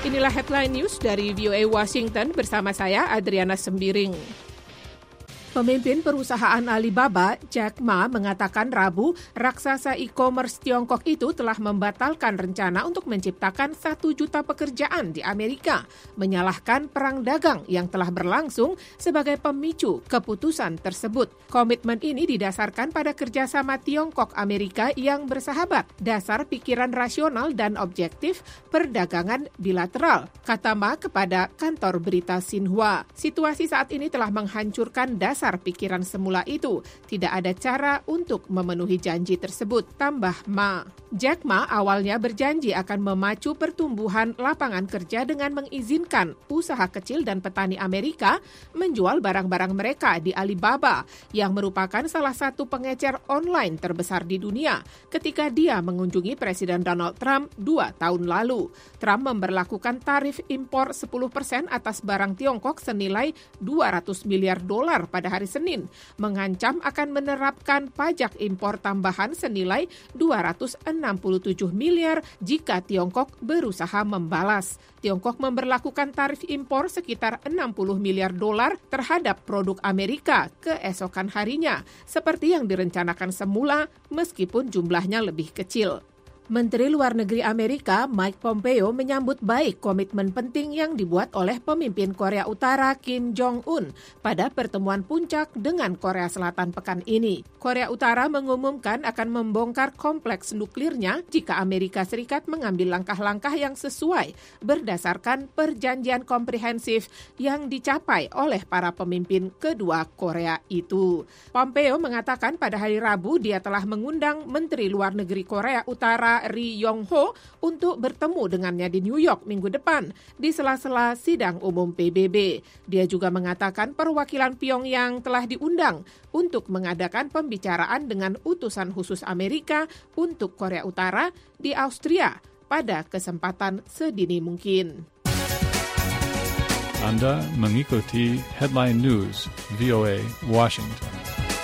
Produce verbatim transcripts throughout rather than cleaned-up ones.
Inilah Headline News dari V O A Washington bersama saya Adriana Sembiring. Pemimpin perusahaan Alibaba, Jack Ma, mengatakan Rabu raksasa e-commerce Tiongkok itu telah membatalkan rencana untuk menciptakan satu juta pekerjaan di Amerika, menyalahkan perang dagang yang telah berlangsung sebagai pemicu keputusan tersebut. Komitmen ini didasarkan pada kerjasama Tiongkok-Amerika yang bersahabat, dasar pikiran rasional dan objektif perdagangan bilateral, kata Ma kepada kantor berita Xinhua. Situasi saat ini telah menghancurkan dasar pikiran semula itu. Tidak ada cara untuk memenuhi janji tersebut, tambah Ma. Jack Ma awalnya berjanji akan memacu pertumbuhan lapangan kerja dengan mengizinkan usaha kecil dan petani Amerika menjual barang-barang mereka di Alibaba, yang merupakan salah satu pengecer online terbesar di dunia, ketika dia mengunjungi Presiden Donald Trump dua tahun lalu. Trump memberlakukan tarif impor sepuluh persen atas barang Tiongkok senilai dua ratus miliar dolar pada hari Senin, mengancam akan menerapkan pajak impor tambahan senilai dua ratus enam puluh tujuh miliar jika Tiongkok berusaha membalas. Tiongkok memberlakukan tarif impor sekitar enam puluh miliar dolar terhadap produk Amerika keesokan harinya, seperti yang direncanakan semula meskipun jumlahnya lebih kecil. Menteri Luar Negeri Amerika Mike Pompeo menyambut baik komitmen penting yang dibuat oleh pemimpin Korea Utara Kim Jong-un pada pertemuan puncak dengan Korea Selatan pekan ini. Korea Utara mengumumkan akan membongkar kompleks nuklirnya jika Amerika Serikat mengambil langkah-langkah yang sesuai berdasarkan perjanjian komprehensif yang dicapai oleh para pemimpin kedua Korea itu. Pompeo mengatakan pada hari Rabu dia telah mengundang Menteri Luar Negeri Korea Utara Ri Yong Ho untuk bertemu dengannya di New York minggu depan di sela-sela sidang umum P B B. Dia juga mengatakan perwakilan Pyongyang telah diundang untuk mengadakan pembicaraan dengan utusan khusus Amerika untuk Korea Utara di Austria pada kesempatan sedini mungkin. Anda mengikuti Headline News V O A Washington.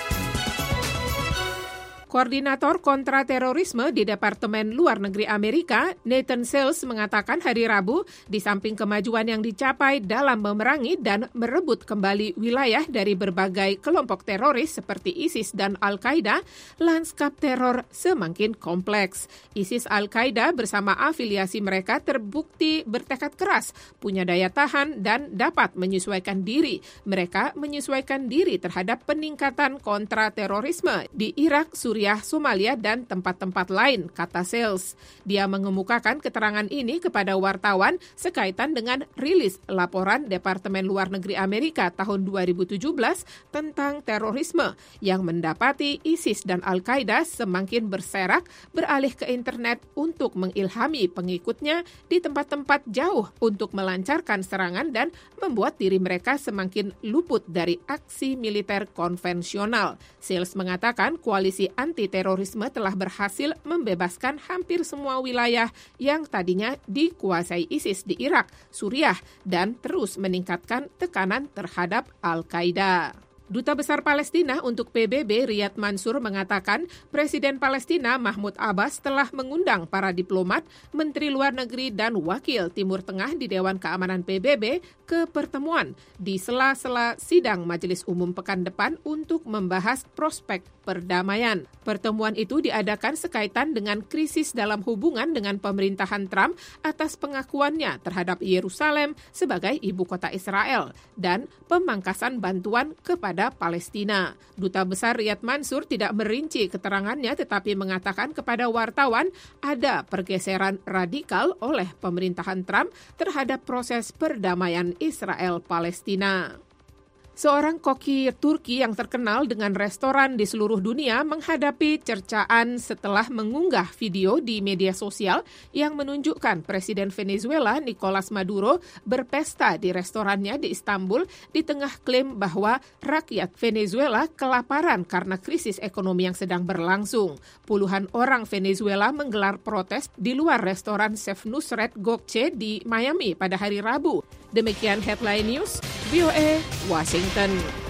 Koordinator kontraterorisme di Departemen Luar Negeri Amerika, Nathan Sales, mengatakan hari Rabu, di samping kemajuan yang dicapai dalam memerangi dan merebut kembali wilayah dari berbagai kelompok teroris seperti ISIS dan Al-Qaeda, lanskap teror semakin kompleks. ISIS Al-Qaeda bersama afiliasi mereka terbukti bertekad keras, punya daya tahan, dan dapat menyesuaikan diri. Mereka menyesuaikan diri terhadap peningkatan kontraterorisme di Irak, Suriah, Somalia, dan tempat-tempat lain, kata Sales. Dia mengemukakan keterangan ini kepada wartawan sekaitan dengan rilis laporan Departemen Luar Negeri Amerika tahun dua ribu tujuh belas tentang terorisme yang mendapati ISIS dan Al-Qaeda semakin berserak beralih ke internet untuk mengilhami pengikutnya di tempat-tempat jauh untuk melancarkan serangan dan membuat diri mereka semakin luput dari aksi militer konvensional. Sales mengatakan koalisi anti-terorisme telah berhasil membebaskan hampir semua wilayah yang tadinya dikuasai ISIS di Irak, Suriah, dan terus meningkatkan tekanan terhadap Al-Qaeda. Duta Besar Palestina untuk P B B Riyad Mansour mengatakan Presiden Palestina Mahmud Abbas telah mengundang para diplomat, Menteri Luar Negeri, dan Wakil Timur Tengah di Dewan Keamanan P B B ke pertemuan di sela-sela sidang Majelis Umum pekan depan untuk membahas prospek perdamaian. Pertemuan itu diadakan sekaitan dengan krisis dalam hubungan dengan pemerintahan Trump atas pengakuannya terhadap Yerusalem sebagai ibu kota Israel dan pemangkasan bantuan kepada Palestina. Duta Besar Riyad Mansour tidak merinci keterangannya tetapi mengatakan kepada wartawan ada pergeseran radikal oleh pemerintahan Trump terhadap proses perdamaian Israel-Palestina. Seorang koki Turki yang terkenal dengan restoran di seluruh dunia menghadapi cercaan setelah mengunggah video di media sosial yang menunjukkan Presiden Venezuela Nicolas Maduro berpesta di restorannya di Istanbul di tengah klaim bahwa rakyat Venezuela kelaparan karena krisis ekonomi yang sedang berlangsung. Puluhan orang Venezuela menggelar protes di luar restoran Chef Nusret Gokce di Miami pada hari Rabu. Demikian Headline News, V O A Washington.